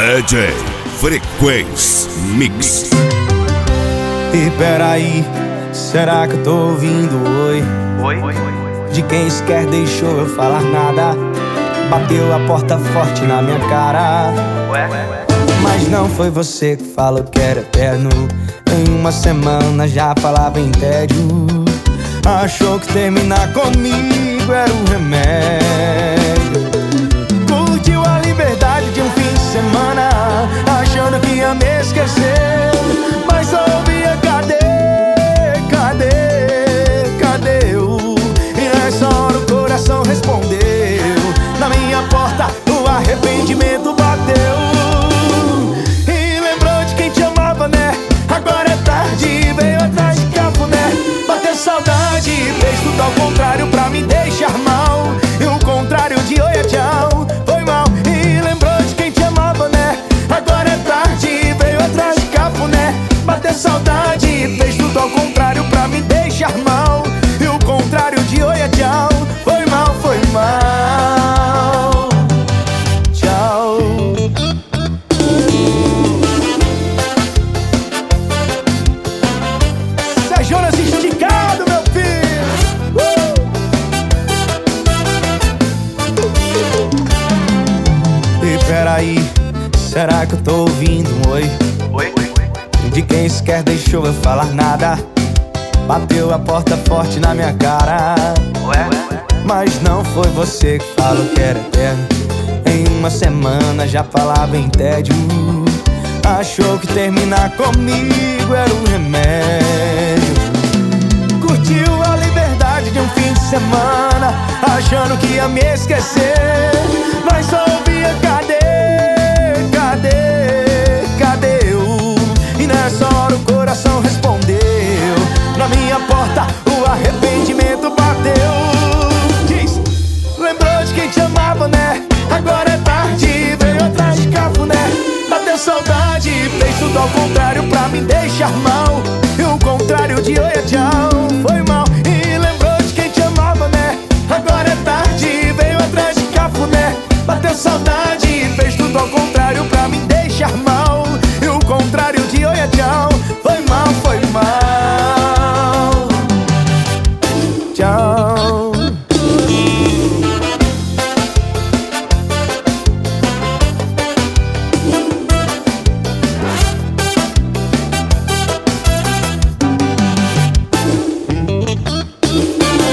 DJ Frequência Mix. E peraí, será que eu tô ouvindo oi? De quem sequer deixou eu falar nada. Bateu a porta forte na minha cara. Mas não foi você que falou que era eterno. Em uma semana já falava em tédio. Achou que terminar comigo era um remédio. Curtiu a liberdade de um fim de semana, achando que ia me esquecer. Mas ouvia, cadê? E nessa hora o coração respondeu. Na minha porta o arrependimento bateu. E lembrou de quem te amava, né? Agora é tarde, veio atrás de cafuné. Bateu saudade, fez tudo ao contrário pra me deixar mal. E o contrário de oi é tchau, foi mal. E lembrou de quem te amava, né? Agora é tarde, veio atrás de cafuné. Bateu saudade, fez tudo ao contrário pra me deixar mal. E o contrário de oi é tchau, foi mal, foi mal. Tchau. Jonas esticado, meu filho. E peraí, será que eu tô ouvindo um oi? De quem sequer deixou eu falar nada. Bateu a porta forte na minha cara. Mas não foi você que falou que era eterno. Em uma semana já falava em tédio. Achou que terminar comigo era um remédio. Curtiu a liberdade de um fim de semana, achando que ia me esquecer. Mas só ouvia, cadê? E nessa hora o coração respondeu. Na minha porta o arrependimento bateu. Diz, lembrou de quem te amava, né? Agora é tarde, veio atrás de cafuné. Bateu saudade, fez tudo ao contrário pra me deixar mal. E o contrário de oi é tchau, foi